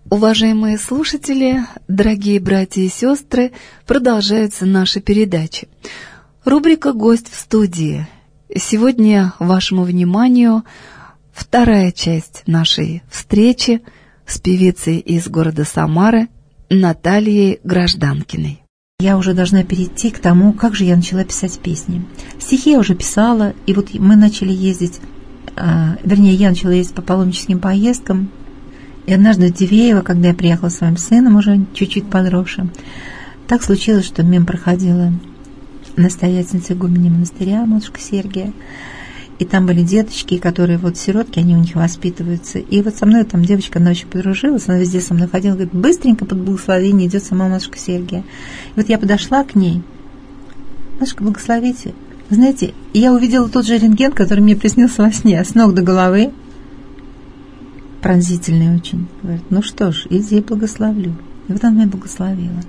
Уважаемые слушатели, дорогие братья и сестры, продолжаются наши передачи. Рубрика «Гость в студии». Сегодня вашему вниманию вторая часть нашей встречи с певицей из города Самары Натальей Гражданкиной. Я уже должна перейти к тому, как же я начала писать песни. Стихи я уже писала, и вот мы начали ездить, я начала ездить по паломническим поездкам. И однажды в Дивеево, когда я приехала с своим сыном, уже чуть-чуть подросшим, так случилось, что мимо проходила настоятельница игуменя монастыря, матушка Сергия, и там были деточки, которые вот сиротки, они у них воспитываются. И вот со мной там девочка, она очень подружилась, она везде со мной ходила, говорит, быстренько под благословение идет сама матушка Сергия. И вот я подошла к ней, матушка, благословите. Вы знаете, я увидела тот же рентген, который мне приснился во сне, с ног до головы. Пронзительный очень. Говорит, ну что ж, иди, я благословлю. И вот она меня благословила.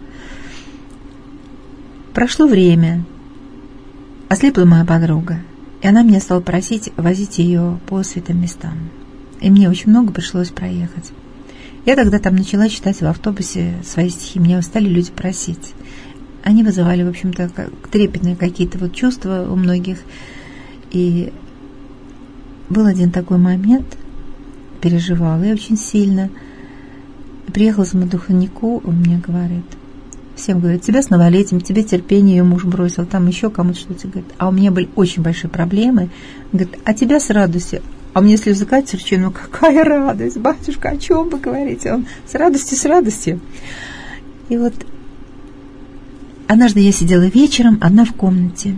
Прошло время. Ослепла моя подруга. И она меня стала просить возить ее по святым местам. И мне очень много пришлось проехать. Я тогда там начала читать в автобусе свои стихи. Меня стали люди просить. Они вызывали, в общем-то, трепетные какие-то вот чувства у многих. И был один такой момент, переживала я очень сильно. Приехала к духовнику, он мне говорит, всем говорит, тебя с новолетием, тебе терпение ее муж бросил, там еще кому-то что-то говорит. А у меня были очень большие проблемы. Говорит, а тебя с радостью. А мне слезы катятся, ну какая радость, батюшка, о чем вы говорите? Он с радостью. И вот однажды я сидела вечером одна в комнате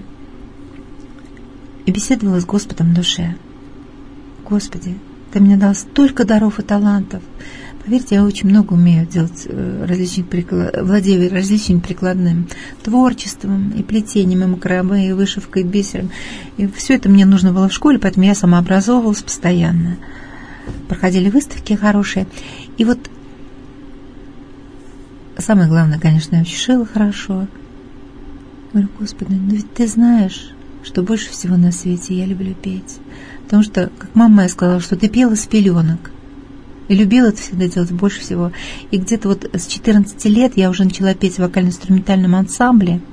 и беседовала с Господом в душе. Господи, Ты мне дал столько даров и талантов. Поверьте, я очень много умею делать, владею различным прикладным творчеством, и плетением, и макраме, и вышивкой, и бисером. И все это мне нужно было в школе, поэтому я самообразовывалась постоянно. Проходили выставки хорошие. И вот самое главное, конечно, я очень шила хорошо. Говорю, Господи, ну ведь Ты знаешь, что больше всего на свете я люблю петь. Потому что, как мама моя сказала, что Ты пела с пеленок. И любила это всегда делать больше всего. И где-то вот с 14 лет я уже начала петь в вокально-инструментальном ансамбле.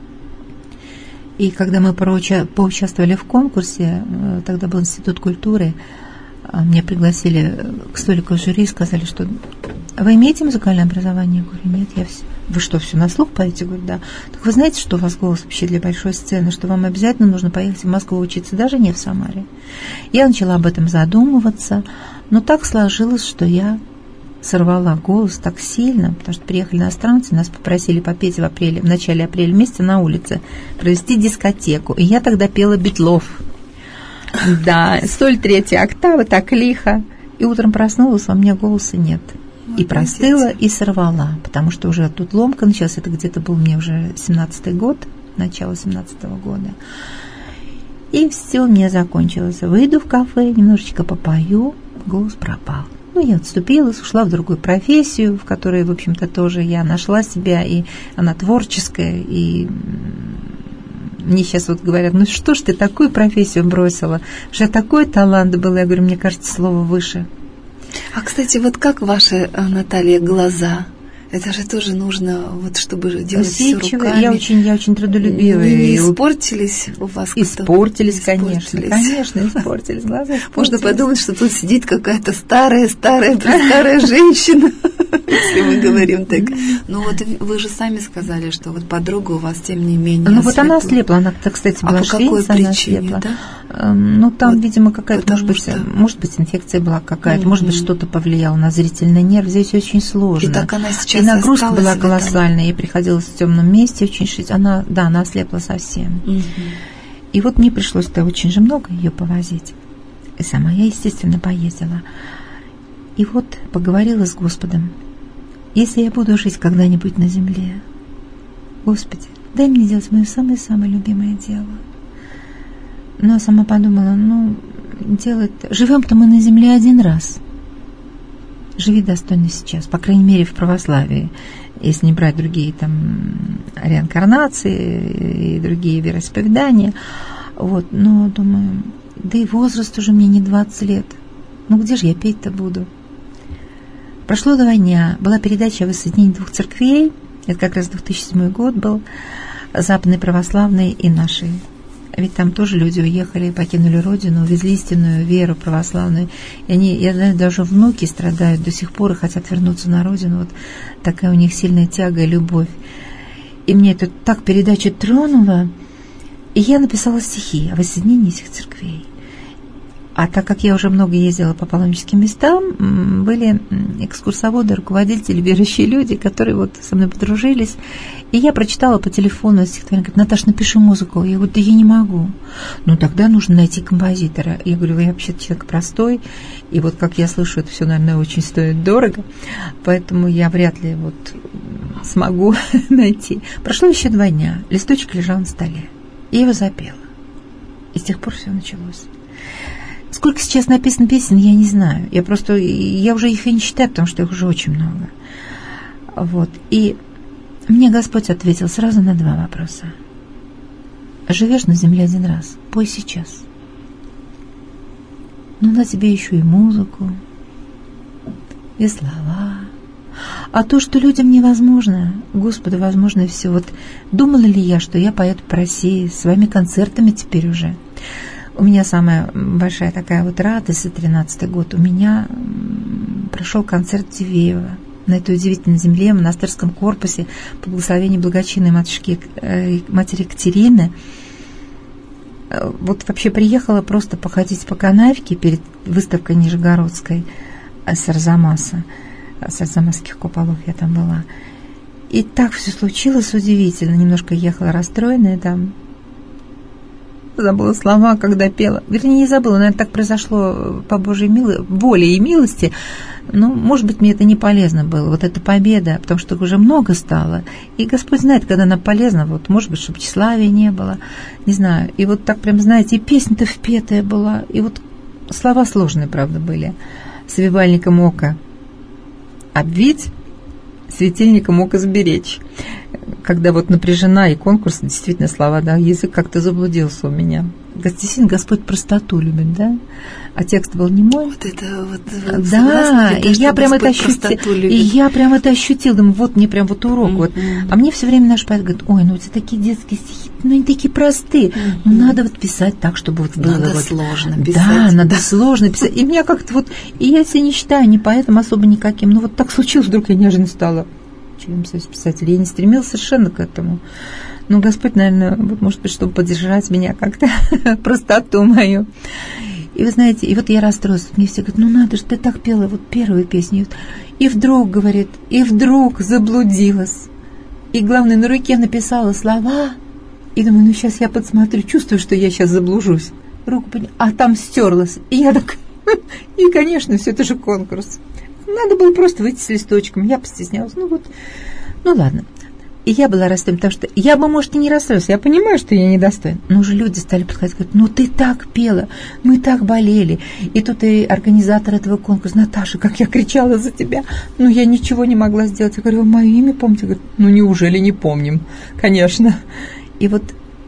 И когда мы поучаствовали в конкурсе, тогда был Институт культуры, меня пригласили к столику жюри и сказали, что вы имеете музыкальное образование? Я говорю, нет, Вы что, все на слух поете? Я говорю, да. Так вы знаете, что у вас голос вообще для большой сцены, что вам обязательно нужно поехать в Москву учиться, даже не в Самаре. Я начала об этом задумываться, но так сложилось, что я сорвала голос так сильно, потому что приехали иностранцы, нас попросили попеть в начале апреля месяца на улице, провести дискотеку. И я тогда пела Битлов. Да, соль 3-я октава, так лихо. И утром проснулась, а у меня голоса нет. И простыла, и сорвала, потому что уже тут ломка началась. Это где-то был мне уже 17-й год, начало 17-го года. И все у меня закончилось. Выйду в кафе, немножечко попою, голос пропал. Ну, я отступилась, ушла в другую профессию, в которой, в общем-то, тоже я нашла себя, и она творческая, и мне сейчас вот говорят, ну что ж ты такую профессию бросила, что такой талант был. Я говорю, мне кажется, слово выше. А, кстати, вот как ваши, Наталья, глаза? Это же тоже нужно, вот, чтобы делать все руками. Я очень трудолюбивая. Не испортились у вас? Испортились, конечно, испортились глаза. Можно подумать, что тут сидит какая-то старая женщина, если мы говорим так. Но вот вы же сами сказали, что вот подруга у вас, тем не менее, ну вот она ослепла, она, кстати, была швейница, она ослепла. Ну там, видимо, какая-то, может быть, инфекция была какая-то, может быть, что-то повлияло на зрительный нерв. Здесь очень сложно. И так она сейчас и нагрузка была колоссальная, ей приходилось в темном месте очень шить. Она ослепла совсем. И вот мне пришлось-то очень же много ее повозить. И сама я, естественно, поездила. И вот поговорила с Господом. Если я буду жить когда-нибудь на земле, Господи, дай мне делать мое самое-самое любимое дело. Но сама подумала, живем-то мы на земле один раз. Живи достойно сейчас, по крайней мере, в православии. Если не брать другие там реинкарнации и другие вероисповедания. Вот, но думаю, да и возраст уже мне не 20 лет. Ну где же я петь-то буду? Прошло 2 дня, была передача о воссоединении 2 церквей, это как раз 2007 год был, западной православной и нашей. Ведь там тоже люди уехали, покинули родину, увезли истинную веру православную. И они, я знаю, даже внуки страдают до сих пор и хотят вернуться на родину. Вот такая у них сильная тяга и любовь. И мне это так передача тронула. И я написала стихи о воссоединении этих церквей. А так как я уже много ездила по паломническим местам, были экскурсоводы, руководители, верующие люди, которые вот со мной подружились. И я прочитала по телефону стихотворение, говорит: Наташа, напиши музыку. Я говорю: да я не могу. Ну, тогда нужно найти композитора. Я говорю: я вообще человек простой, и вот как я слышу, это все, наверное, очень стоит дорого, поэтому я вряд ли вот смогу найти. Прошло еще 2 дня, листочек лежал на столе. Я его запела. И с тех пор все началось. Сколько сейчас написано песен, я не знаю. Я уже их и не считаю, потому что их уже очень много. Вот. И мне Господь ответил сразу на 2 вопроса. Живешь на земле 1 раз, пой сейчас. Ну, на тебе еще и музыку, и слова. А то, что людям невозможно, Господу возможно все. Вот думала ли я, что я поеду по России с своими концертами теперь уже? У меня самая большая такая вот радость за 13-й год. У меня прошел концерт Дивеева на этой удивительной земле, в монастырском корпусе, по благословению благочинной матери Екатерины. Вот вообще приехала просто походить по канавке перед выставкой Нижегородской с Арзамаса, с арзамасских куполов я там была. И так все случилось удивительно. Немножко ехала расстроенная там. Забыла слова, когда пела. Вернее, не забыла, наверное, так произошло по Божьей воле и милости. Но, может быть, мне это не полезно было. Вот эта победа, потому что уже много стало. И Господь знает, когда она полезна. Вот, может быть, чтобы тщеславия не было. Не знаю. И вот так прям, знаете, и песня-то впетая была. И вот слова сложные, правда, были. Свивальником ока обвить, светильником ока сберечь. Когда вот напряжена и конкурс, действительно, слова, да, язык как-то заблудился у меня. Действительно, Господь простоту любит, да? А текст был не мой. Вот это вот да, и я прям это ощутила. И я прям это ощутила. Думаю, вот мне прям вот урок. Вот. А мне все время наш поэт говорит: ой, ну у тебя такие детские стихи, ну они такие простые. Ну надо вот писать так, чтобы вот было. Надо вот сложно писать. Да, надо сложно писать. И меня как-то вот, и я себя не считаю ни поэтом особо никаким. Ну вот так случилось, вдруг я неожиданно стала учителем Союза писателей. Я не стремилась совершенно к этому. Но Господь, наверное, вот, может быть, чтобы поддержать меня как-то, простоту мою. И вы знаете, и вот я расстроилась. Мне все говорят: ну надо же, ты так пела вот первую песню. И вдруг, говорит, и вдруг заблудилась. И главное, на руке написала слова. И думаю, ну сейчас я подсмотрю, чувствую, что я сейчас заблужусь. Руку подняла, а там стерлась. И я так, и, конечно, все это же конкурс. Надо было просто выйти с листочком. Я постеснялась. Ну вот, ну ладно. И я была расстроена, потому что я бы, может, и не расстроилась. Я понимаю, что я недостойна. Но уже люди стали подходить, говорят: ну ты так пела, мы так болели. И тут и организатор этого конкурса: Наташа, как я кричала за тебя. Ну я ничего не могла сделать. Я говорю: вы мое имя помните? Говорят: ну неужели не помним? Конечно. И вот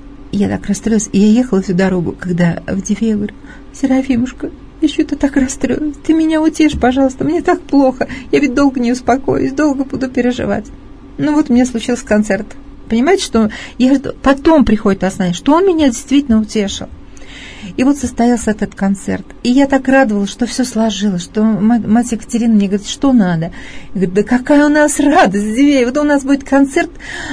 я так расстроилась. И я ехала всю дорогу, когда в Диве, я говорю: Серафимушка, я что-то так расстроилась. Ты меня утешь, пожалуйста, мне так плохо. Я ведь долго не успокоюсь, долго буду переживать. Ну вот у меня случился концерт. Понимаете, что я потом приходит осознание, что он меня действительно утешил. И вот состоялся этот концерт. И я так радовалась, что все сложилось, что мать Екатерина мне говорит: что надо? Я говорю: да какая у нас радость, Дивеева. Вот у нас будет концерт,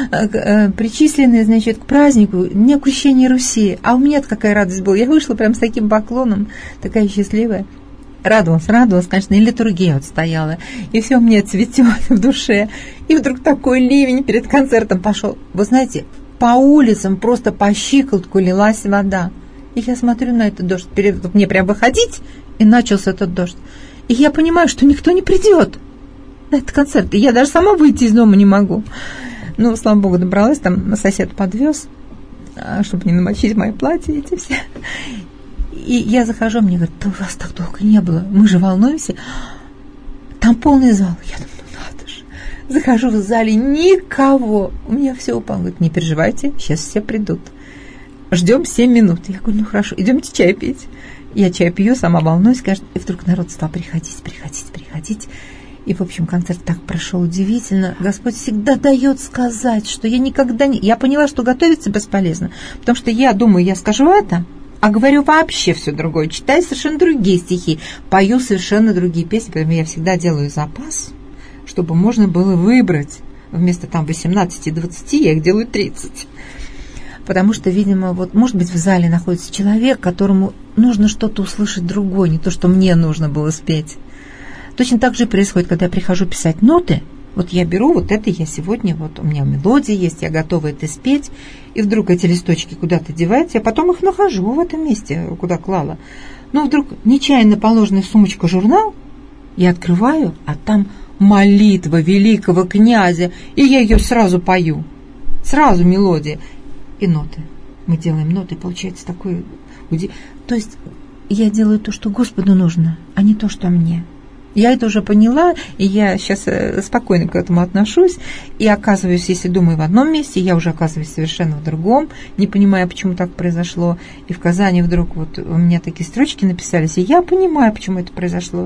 причисленный, значит, к празднику Дня Крещения Руси. А у меня-то какая радость была. Я вышла прям с таким поклоном, такая счастливая. Радовалась, конечно, и литургия вот стояла, и все мне цветет в душе. И вдруг такой ливень перед концертом пошел. Вы знаете, по улицам просто по щиколотку лилась вода. И я смотрю на этот дождь, мне прям выходить, и начался этот дождь. И я понимаю, что никто не придет на этот концерт, и я даже сама выйти из дома не могу. Ну, слава богу, добралась, там сосед подвез, чтобы не намочить мои платья эти все. И я захожу, мне говорят: да у вас так долго не было, мы же волнуемся. Там полный зал. Я думаю: ну надо же. Захожу в зале, никого. У меня все упало. Говорит: не переживайте, сейчас все придут. Ждем 7 минут. Я говорю: ну хорошо, идемте чай пить. Я чай пью, сама волнуюсь, конечно. И вдруг народ стал приходить. И, в общем, концерт так прошел удивительно. Господь всегда дает сказать, что я никогда не... Я поняла, что готовиться бесполезно, потому что я думаю, я скажу это, а говорю вообще все другое. Читаю совершенно другие стихи, пою совершенно другие песни, поэтому я всегда делаю запас, чтобы можно было выбрать. Вместо там 18 и 20 я их делаю 30. Потому что, видимо, вот, может быть, в зале находится человек, которому нужно что-то услышать другое, не то, что мне нужно было спеть. Точно так же происходит, когда я прихожу писать ноты. Вот я беру вот это, я сегодня, вот у меня мелодия есть, я готова это спеть, и вдруг эти листочки куда-то деваются, я потом их нахожу в этом месте, куда клала. Но вдруг нечаянно положенный в сумочку журнал, я открываю, а там молитва великого князя, и я ее сразу пою, сразу мелодия и ноты. Мы делаем ноты, и получается такое... То есть я делаю то, что Господу нужно, а не то, что мне. Я это уже поняла, и я сейчас спокойно к этому отношусь, и оказываюсь, если думаю в одном месте, я уже оказываюсь совершенно в другом, не понимая, почему так произошло. И в Казани вдруг вот у меня такие строчки написались, и я понимаю, почему это произошло.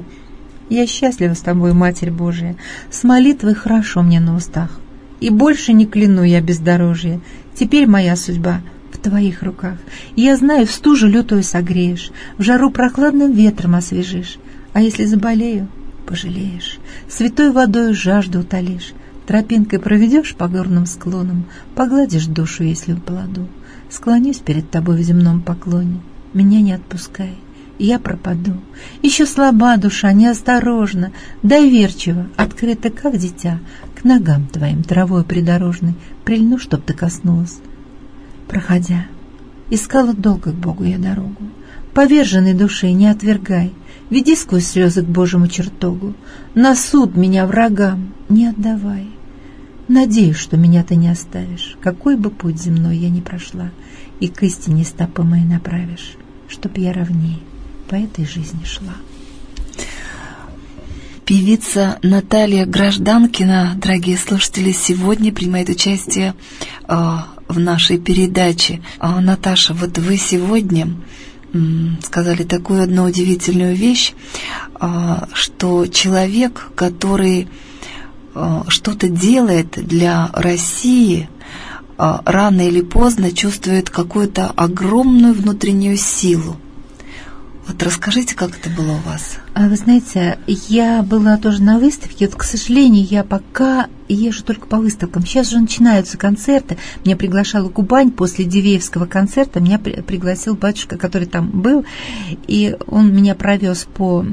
Я счастлива с тобой, Матерь Божия, с молитвой хорошо мне на устах, и больше не кляну я бездорожье. Теперь моя судьба в твоих руках. Я знаю, в стужу лютую согреешь, в жару прохладным ветром освежишь. А если заболею, пожалеешь, святой водой жажду утолишь, тропинкой проведешь по горным склонам, погладишь душу, если упаду. Склонюсь перед тобой в земном поклоне, меня не отпускай, я пропаду. Еще слаба душа, неосторожна, доверчиво, открыта, как дитя, к ногам твоим травой придорожной, прильну, чтоб ты коснулась. Проходя, искала долго к Богу я дорогу, поверженной души не отвергай, веди сквозь слезы к Божьему чертогу, на суд меня врагам не отдавай. Надеюсь, что меня ты не оставишь, какой бы путь земной я ни прошла, и к истине стопы мои направишь, чтоб я ровней по этой жизни шла. Певица Наталья Гражданкина, дорогие слушатели, сегодня принимает участие в нашей передаче. Наташа, вот вы сегодня сказали такую одну удивительную вещь, что человек, который что-то делает для России, рано или поздно чувствует какую-то огромную внутреннюю силу. Вот расскажите, как это было у вас? Вы знаете, я была тоже на выставке. Вот, к сожалению, я пока езжу только по выставкам. Сейчас же начинаются концерты. Меня приглашала Кубань после Дивеевского концерта. Меня пригласил батюшка, который там был. И он меня провез по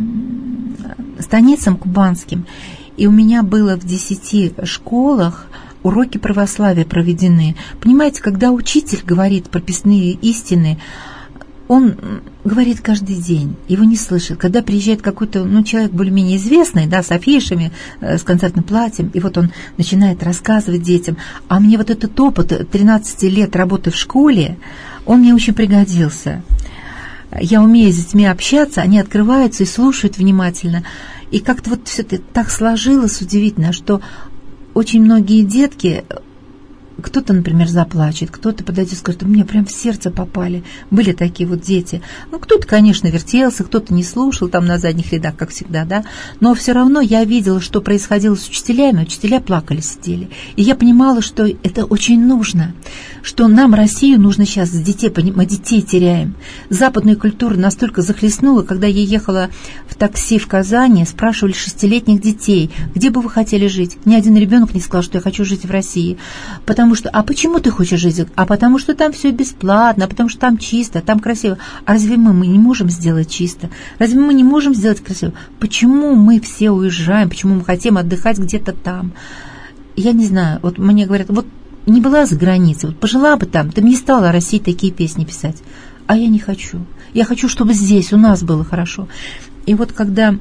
станицам кубанским. И у меня было в 10 школах уроки православия проведены. Понимаете, когда учитель говорит прописные истины, он говорит каждый день, его не слышит. Когда приезжает какой-то человек более-менее известный, да, с афишами, с концертным платьем, и вот он начинает рассказывать детям. А мне вот этот опыт 13 лет работы в школе, он мне очень пригодился. Я умею с детьми общаться, они открываются и слушают внимательно. И как-то вот все это так сложилось удивительно, что очень многие детки... Кто-то, например, заплачет, кто-то подойдет и скажет, мне прям в сердце попали. Были такие вот дети. Кто-то, конечно, вертелся, кто-то не слушал там на задних рядах, как всегда, да. Но все равно я видела, что происходило с учителями. Учителя плакали, сидели. И я понимала, что это очень нужно. Что нам, Россию, нужно сейчас с детей, мы детей теряем. Западная культура настолько захлестнула, когда я ехала в такси в Казани, спрашивали 6-летних детей, где бы вы хотели жить. Ни один ребенок не сказал, что я хочу жить в России. Потому что, а почему ты хочешь жить? А потому что там все бесплатно, а потому что там чисто, там красиво. А разве мы не можем сделать чисто? Разве мы не можем сделать красиво? Почему мы все уезжаем? Почему мы хотим отдыхать где-то там? Я не знаю, вот мне говорят, вот не была за границей, вот пожила бы там, ты бы не стала о России такие песни писать. А я не хочу. Я хочу, чтобы здесь у нас было хорошо. И вот когда...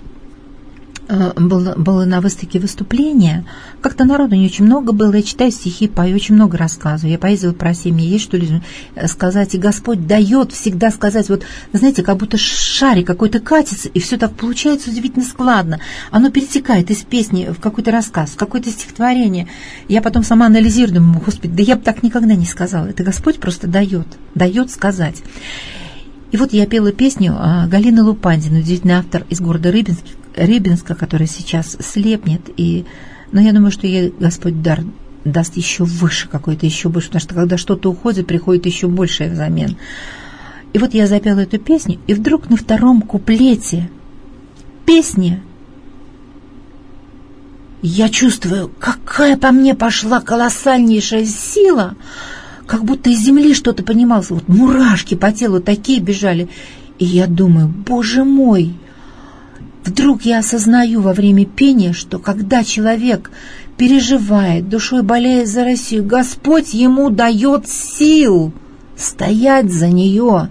было на выставке выступление, как-то народу не очень много было, я читаю стихи, пою, очень много рассказываю, я поездила по России, мне есть что ли сказать, и Господь дает всегда сказать, вот, знаете, как будто шарик какой-то катится, и все так получается удивительно складно, оно перетекает из песни в какой-то рассказ, в какое-то стихотворение, я потом сама анализирую, думаю, Господи, да я бы так никогда не сказала, это Господь просто дает сказать. И вот я пела песню Галины Лупандиной, удивительный автор из города Рыбинска, который сейчас слепнет. Но я думаю, что ей Господь даст еще выше какой-то, еще больше, потому что когда что-то уходит, приходит еще большее взамен. И вот я запела эту песню, и вдруг на втором куплете песни я чувствую, какая по мне пошла колоссальнейшая сила, как будто из земли что-то поднималось, вот мурашки по телу такие бежали. И я думаю, Боже мой, вдруг я осознаю во время пения, что когда человек переживает, душой болеет за Россию, Господь ему дает сил стоять за нее.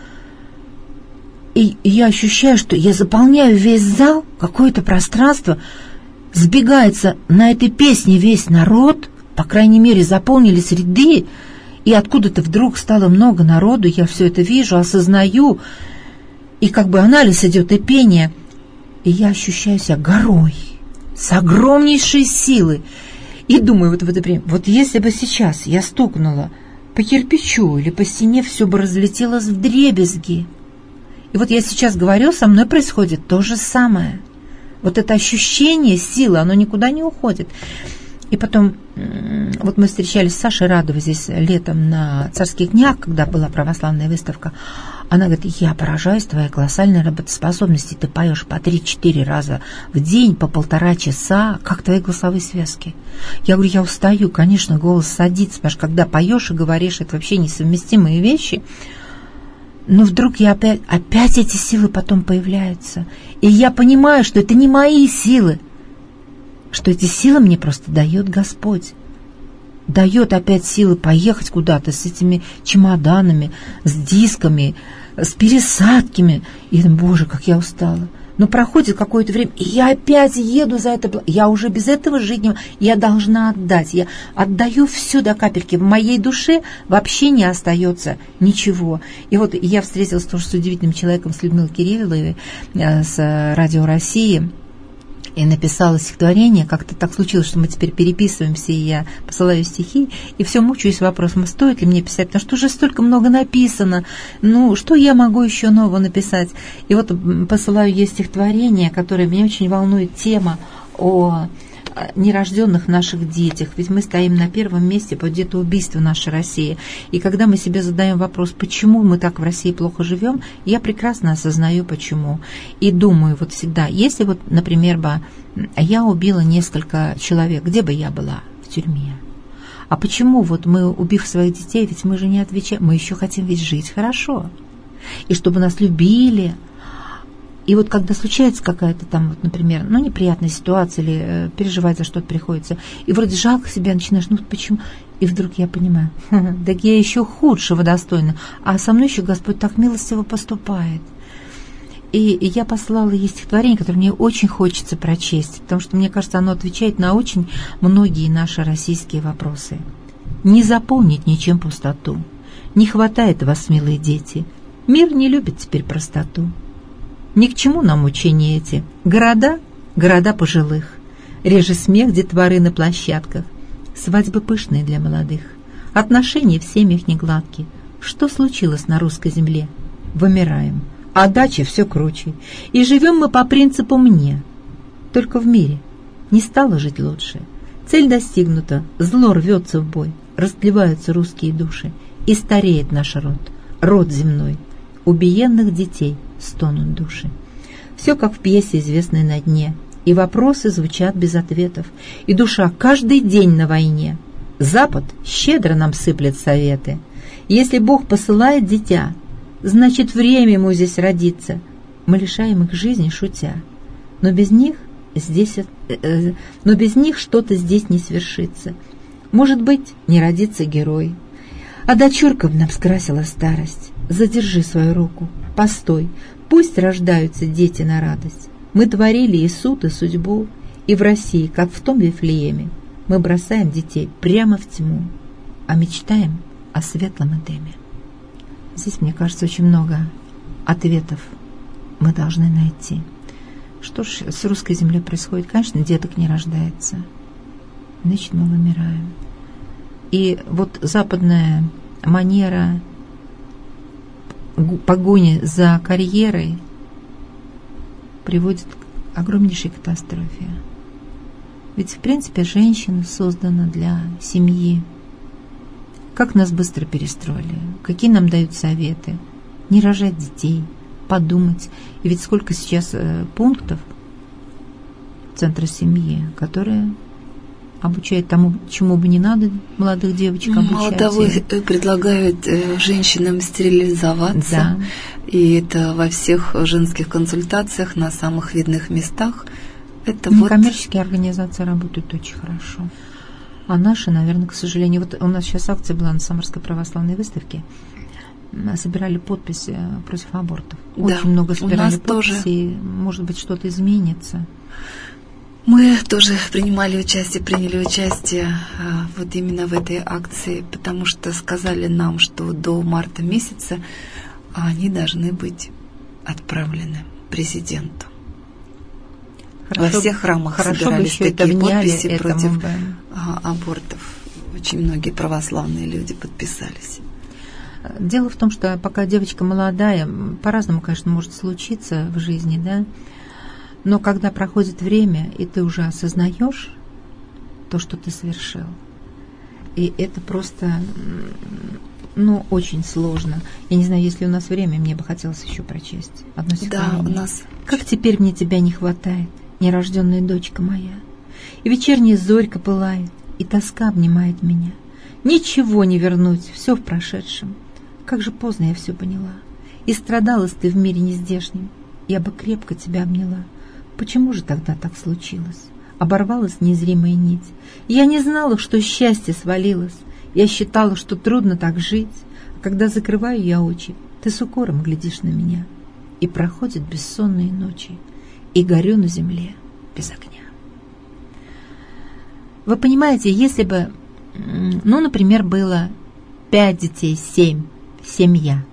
И я ощущаю, что я заполняю весь зал, какое-то пространство, сбегается на этой песне весь народ, по крайней мере, заполнились ряды, и откуда-то вдруг стало много народу, я все это вижу, осознаю, и как бы анализ идет и пение, и я ощущаю себя горой, с огромнейшей силой, и думаю вот в это время, вот если бы сейчас я стукнула по кирпичу или по стене, все бы разлетелось вдребезги. И вот я сейчас говорю, со мной происходит то же самое. Вот это ощущение силы, оно никуда не уходит. И потом, вот мы встречались с Сашей Радовой здесь летом на Царских днях, когда была православная выставка. Она говорит, я поражаюсь твоей колоссальной работоспособности. Ты поешь по 3-4 раза в день, по 1,5 часа. Как твои голосовые связки? Я говорю, я устаю, конечно, голос садится, потому что когда поешь и говоришь, это вообще несовместимые вещи. Но вдруг я опять эти силы потом появляются. И я понимаю, что это не мои силы, что эти силы мне просто дает Господь. Дает опять силы поехать куда-то с этими чемоданами, с дисками, с пересадками. И я думаю, Боже, как я устала. Но проходит какое-то время, и я опять еду за это. Я уже без этого жить не могу. Я должна отдать. Я отдаю все до капельки. В моей душе вообще не остается ничего. И вот я встретилась тоже с удивительным человеком, с Людмилой Кирилловой, с Радио России, и написала стихотворение. Как-то так случилось, что мы теперь переписываемся, и я посылаю стихи, и все мучаюсь вопросом, стоит ли мне писать, потому что уже столько много написано, ну, что я могу еще нового написать? И вот посылаю ей стихотворение, которое меня очень волнует, тема о нерожденных наших детях, ведь мы стоим на первом месте по детоубийству нашей России. И когда мы себе задаем вопрос, почему мы так в России плохо живем, я прекрасно осознаю, почему. И думаю вот всегда, если вот, например, я убила несколько человек, где бы я была? В тюрьме. А почему вот мы, убив своих детей, ведь мы же не отвечаем, мы еще хотим ведь жить хорошо. И чтобы нас любили. И вот когда случается какая-то там, вот, например, неприятная ситуация или переживать за что-то приходится, и вроде жалко себя начинаешь, почему? И вдруг я понимаю, так я еще худшего достойна, а со мной еще Господь так милостиво поступает. И я послала ей стихотворение, которое мне очень хочется прочесть, потому что, мне кажется, оно отвечает на очень многие наши российские вопросы. «Не заполнить ничем пустоту, не хватает вас, милые дети, мир не любит теперь простоту. Ни к чему нам учения эти. Города пожилых. Реже смех детворы на площадках. Свадьбы пышные для молодых. Отношения в семьях негладкие. Что случилось на русской земле? Вымираем. А дача все круче. И живем мы по принципу «мне». Только в мире не стало жить лучше. Цель достигнута. Зло рвется в бой. Растлеваются русские души. И стареет наш род земной. Убиенных детей стонут души. Все как в пьесе, известной на дне, и вопросы звучат без ответов, и душа каждый день на войне. Запад щедро нам сыплет советы. Если Бог посылает дитя, значит, время ему здесь родиться. Мы лишаем их жизни, шутя, но без них что-то здесь не свершится. Может быть, не родится герой. А дочурка нам скрасила старость. Задержи свою руку, постой, пусть рождаются дети на радость. Мы творили и суд, и судьбу, и в России, как в том Вифлееме, мы бросаем детей прямо в тьму, а мечтаем о светлом Эдеме. Здесь, мне кажется, очень много ответов мы должны найти. Что ж с русской землей происходит? Конечно, деток не рождается, значит, мы вымираем. И вот западная манера погоня за карьерой приводит к огромнейшей катастрофе. Ведь, в принципе, женщина создана для семьи. Как нас быстро перестроили, какие нам дают советы. Не рожать детей, подумать. И ведь сколько сейчас пунктов центра семьи, которые обучают тому, чему бы не надо молодых девочек обучать. Мало того, предлагают женщинам стерилизоваться. Да. И это во всех женских консультациях на самых видных местах. Это коммерческие организации работают очень хорошо. А наши, наверное, к сожалению... Вот у нас сейчас акция была на Самарской православной выставке. Собирали подписи против абортов. Да, очень много собирали подписей. Тоже... Может быть, что-то изменится. Мы тоже приняли участие вот именно в этой акции, потому что сказали нам, что до марта месяца они должны быть отправлены президенту. Во всех храмах собирались такие подписи против абортов. Очень многие православные люди подписались. Дело в том, что пока девочка молодая, по-разному, конечно, может случиться в жизни, да. Но когда проходит время, и ты уже осознаешь то, что ты совершил, и это просто, очень сложно. Я не знаю, если у нас время, мне бы хотелось еще прочесть одно стихотворение. Да, у нас. Как теперь мне тебя не хватает, нерожденная дочка моя, и вечерняя зорька пылает, и тоска обнимает меня. Ничего не вернуть, все в прошедшем. Как же поздно я все поняла. И страдалась ты в мире нездешнем, я бы крепко тебя обняла. Почему же тогда так случилось? Оборвалась незримая нить. Я не знала, что счастье свалилось. Я считала, что трудно так жить. А когда закрываю я очи, ты с укором глядишь на меня. И проходят бессонные ночи, и горю на земле без огня. Вы понимаете, если бы, например, было 5 детей, 7, семья.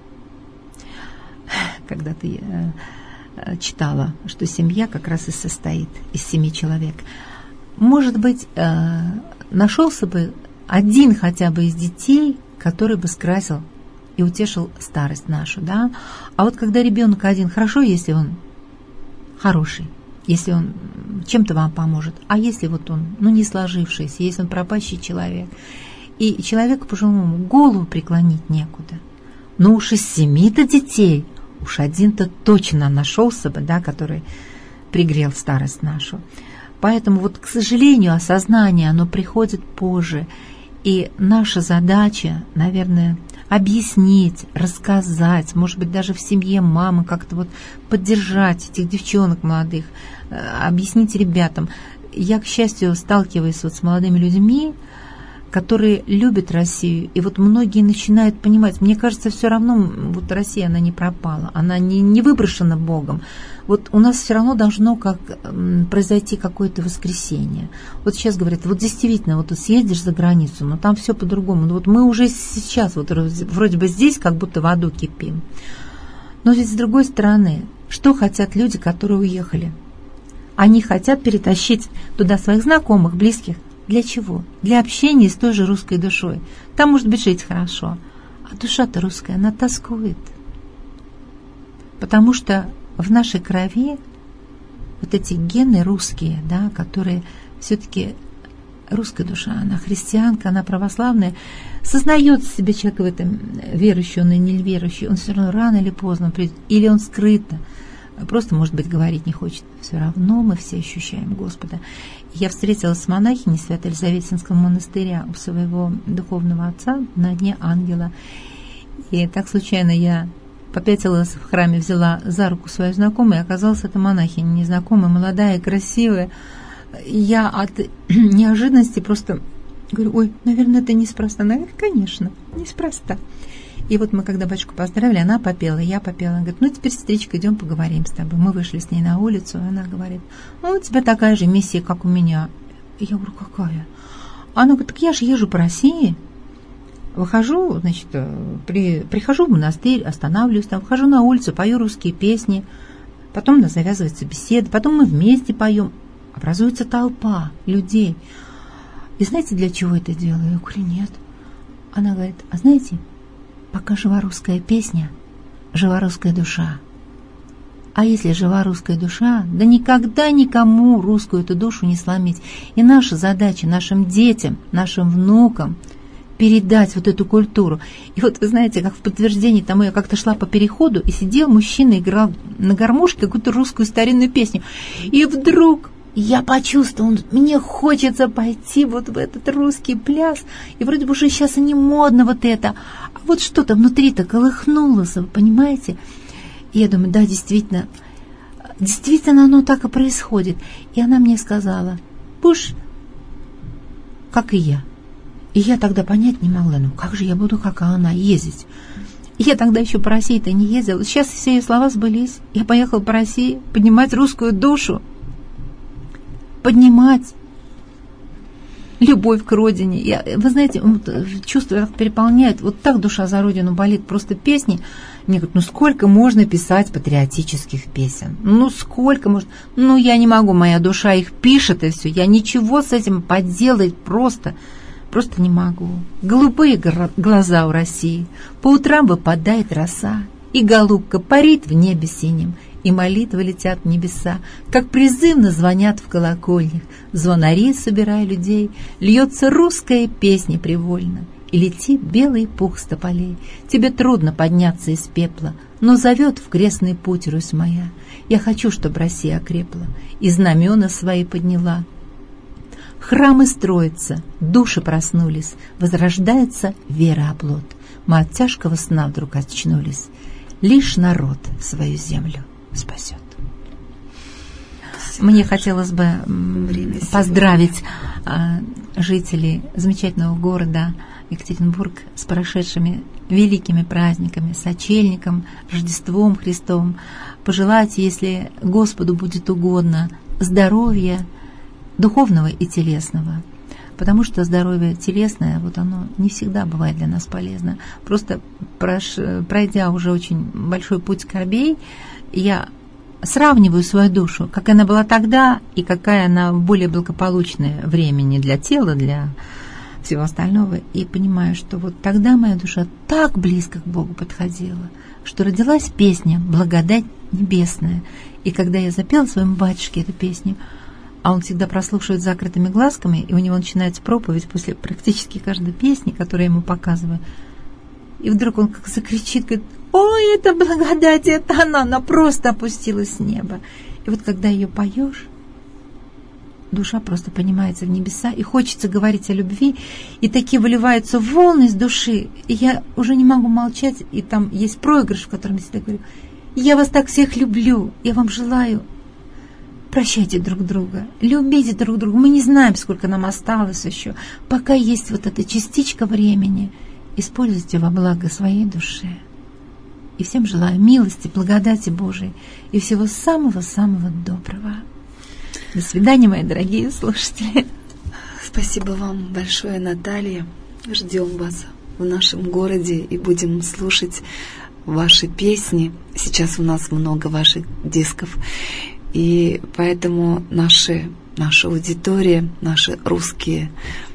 Когда ты читала, что семья как раз и состоит из 7 человек. Может быть, нашелся бы один хотя бы из детей, который бы скрасил и утешил старость нашу, да? А вот когда ребенок один, хорошо, если он хороший, если он чем-то вам поможет, а если вот он, не сложившийся, если он пропащий человек, и человеку пожилому голову преклонить некуда. Но уж из 7-то детей, уж один-то точно нашелся бы, да, который пригрел старость нашу. Поэтому вот, к сожалению, осознание, оно приходит позже. И наша задача, наверное, объяснить, рассказать, может быть, даже в семье мамы как-то вот поддержать этих девчонок молодых, объяснить ребятам. Я, к счастью, сталкиваюсь вот с молодыми людьми, которые любят Россию, и вот многие начинают понимать, мне кажется, все равно вот Россия, она не пропала, она не выброшена Богом. Вот у нас все равно должно произойти какое-то воскресение. Вот сейчас говорят, вот действительно, вот съездишь за границу, но там все по-другому. Вот мы уже сейчас вот вроде бы здесь как будто в аду кипим. Но ведь с другой стороны, что хотят люди, которые уехали? Они хотят перетащить туда своих знакомых, близких. Для чего? Для общения с той же русской душой. Там, может быть, жить хорошо. А душа-то русская, она тоскует. Потому что в нашей крови вот эти гены русские, да, которые все-таки русская душа, она христианка, она православная, сознает себе человек в этом верующий он и неверующий, он все равно рано или поздно придет, или он скрыто, просто, может быть, говорить не хочет. Все равно мы все ощущаем Господа. Я встретилась с монахиней Свято-Елизаветинского монастыря у своего духовного отца на Дне Ангела. И так случайно я попятилась в храме, взяла за руку свою знакомую, и оказалась это монахиня, незнакомая, молодая, красивая. Я от неожиданности просто говорю, ой, наверное, это неспроста. Она говорит, конечно, неспроста. И вот мы, когда батюшку поздравили, она попела, я попела. Она говорит, теперь, сестричка, идем поговорим с тобой. Мы вышли с ней на улицу, и она говорит, у тебя такая же миссия, как у меня. И я говорю, какая? Она говорит, так я же езжу по России. Выхожу, значит, прихожу в монастырь, останавливаюсь там, выхожу на улицу, пою русские песни, потом у нас завязывается беседа, потом мы вместе поем, образуется толпа людей. И знаете, для чего это делаю? Я говорю, нет. Она говорит, а знаете, пока жива русская песня, жива русская душа. А если жива русская душа, да никогда никому русскую эту душу не сломить. И наша задача нашим детям, нашим внукам передать вот эту культуру. И вот вы знаете, как в подтверждении тому, я как-то шла по переходу, и сидел мужчина, играл на гармошке какую-то русскую старинную песню. И вдруг я почувствовала, мне хочется пойти вот в этот русский пляс. И вроде бы уже сейчас и не модно вот это. А вот что-то внутри-то колыхнулось, вы понимаете? И я думаю, да, действительно оно так и происходит. И она мне сказала, будешь, как и я. И я тогда понять не могла, ну как же я буду, как она, ездить? И я тогда еще по России-то не ездила. Сейчас все ее слова сбылись. Я поехала по России поднимать русскую душу, поднимать любовь к родине. Вы знаете, чувство переполняет, вот так душа за родину болит, просто песни. Мне говорят, ну сколько можно писать патриотических песен? Ну сколько можно? Ну я не могу, моя душа их пишет и все. Я ничего с этим поделать просто не могу. Голубые глаза у России, по утрам выпадает роса, и голубка парит в небе синем, и молитвы летят в небеса, как призывно звонят в колокольнях, звонари, собирая людей, льется русская песня привольно, и летит белый пух с тополей. Тебе трудно подняться из пепла, но зовет в крестный путь Русь моя. Я хочу, чтобы Россия окрепла, и знамена свои подняла. Храмы строятся, души проснулись, возрождается вера оплот. Мы от тяжкого сна вдруг очнулись. Лишь народ свою землю спасет. Мне хотелось бы поздравить жителей замечательного города Екатеринбург с прошедшими великими праздниками, сочельником, Рождеством Христовым. Пожелать, если Господу будет угодно, здоровья духовного и телесного. Потому что здоровье телесное, вот оно не всегда бывает для нас полезно. Просто пройдя уже очень большой путь скорбей, я сравниваю свою душу, какая она была тогда и какая она в более благополучное времени для тела, для всего остального, и понимаю, что вот тогда моя душа так близко к Богу подходила, что родилась песня «Благодать небесная». И когда я запела своему батюшке эту песню, а он всегда прослушивает с закрытыми глазками, и у него начинается проповедь после практически каждой песни, которую я ему показываю. И вдруг он как закричит, говорит, ой, это благодать, это она просто опустилась с неба. И вот когда ее поешь, душа просто поднимается в небеса, и хочется говорить о любви, и такие выливаются волны из души, и я уже не могу молчать, и там есть проигрыш, в котором я всегда говорю, я вас так всех люблю, я вам желаю, прощайте друг друга, любите друг друга, мы не знаем, сколько нам осталось еще, пока есть вот эта частичка времени, используйте во благо своей душе. И всем желаю милости, благодати Божией и всего самого-самого доброго. До свидания, мои дорогие слушатели. Спасибо вам большое, Наталья. Ждем вас в нашем городе и будем слушать ваши песни. Сейчас у нас много ваших дисков. И поэтому наша аудитория, наши русские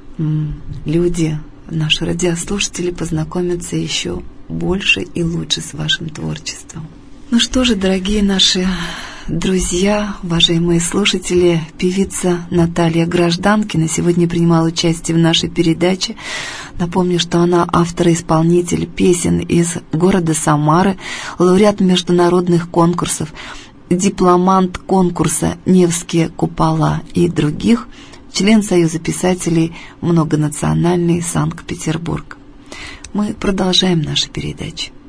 люди, наши радиослушатели познакомятся еще больше и лучше с вашим творчеством. Ну что же, дорогие наши друзья, уважаемые слушатели, певица Наталья Гражданкина сегодня принимала участие в нашей передаче. Напомню, что она автор и исполнитель песен из города Самары, лауреат международных конкурсов, дипломант конкурса «Невские купола» и других, член Союза писателей многонациональный Санкт-Петербург. Мы продолжаем нашу передачу.